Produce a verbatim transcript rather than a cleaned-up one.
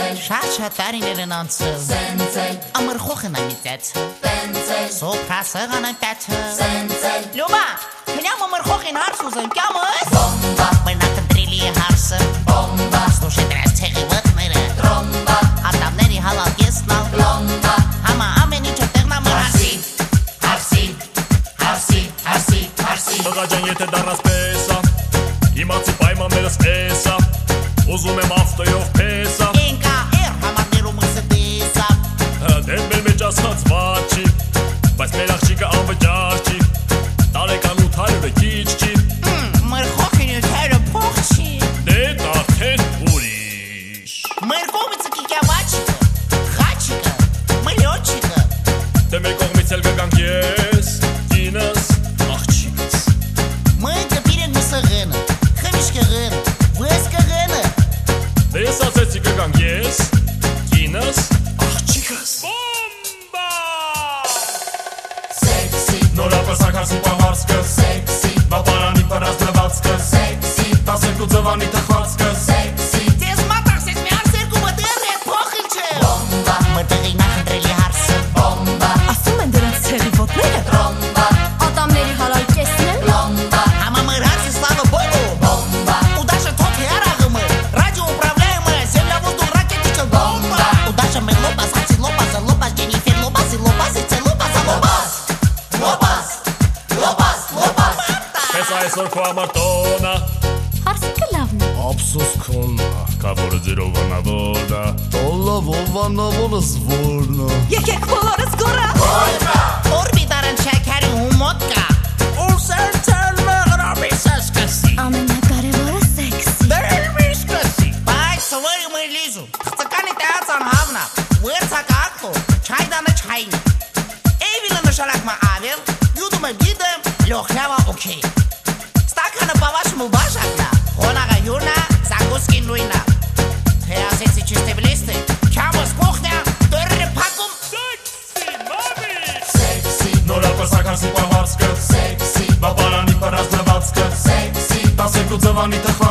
Շատ տարիներ են անցել, ամրխոխն այն տեցը, սոպրասեղան այն տեցը, լոբա, հնյամ ամրխոխին հարս ուզեմ, կյամըս, մնակ ընտրիլի է հարսը, ստուշե դրած ցեղի վտները, ատամների հալալ կեսնալ, համա ամեն ինչը տեղնամը հարսի, հարսի, հարսի, հարսի, հարսի Տղա ջան եթե դառնաս պեսա, իմացի պայմաններս էսա, ուզում եմ ավտոյով պեսա Ինկա էր համարներում ըսը տեսա Դեն մեր մեջ ասած վատ չի, բայց մեր աղջիկը անվճար չի, տարեկան ութ հարյուրը քիչ չի Մեր խոխին ութերը փող չի Դե արդեն ուրիշ Մեր կողմից կիկյա վաչիկը, խաչիկը, մլյոչիկը Դե մեր կողմից էլ կգանք ես, կինս, աղջիկս Մենք կպիրենք մսը ղենը, խմիշկը ղենը, վեսկը ղենը Դե ես ասեցի կգանք ես, կինս, աղջիկս Բոմբա Սեքսի, Նորապսակ հարսի պահարսկը սեքսի, Բապարանի պրած լվացկը սեքսի, տասերկու ձվանի թխվածկը սեքսի Ձեզ մատաղսես մի հարսերկու մտեղ է փոխին չէ Բոմբա, մտեղի նախնդրելի հարսը Բոմբա, Ասում են դրանց ցեղի ոտները ռոմբա, Ատամների հալալ կեսն են լոմբա Համա մեր հարսի слава Богу Бомба, удача тот и арагмы Радиоуправляемая земля воздух ракетичка Бомба, удача мы лопас, хати лопас, лопас, Дженнифер лопас и лопас, и це лопас, лопас Лопас, лопас, лопас Պես այսօր քո համար տոնա Հարսիկը լավն է Ափսոս քոնա Կավորը ձերով անավորնա Տոլա վովանավորը զվորնա Եկեք բոլորս գորա Օրբիտարն շաքարի հումոտկա Ուրսեր ծերնը գրաբի սասկասի Ամենակարևորը սեքս Դեր միշկասի Բայց սվերի մեր լիզու Խծականի տեացան հավնա Վերցակ ակտո Չայդանը չայնի Էյվինը նշալակ մա ավել Յուդում է գիդեմ Լոխլյավա օքեյ Ստականը պավաշմ ու բաշակնա Հոնաղա յուրնա Զագոսկին նույնա Թե ասեցի չիստե բլիստի Չամոս կողնյա Դորրը պակում Սեքսի, մամի Սեքսի Նորապսակ հարսի պահարսկը Սեքսի Բապարանի պրած լվացկը Սեքսի տասերկու ձվանի թխվածկը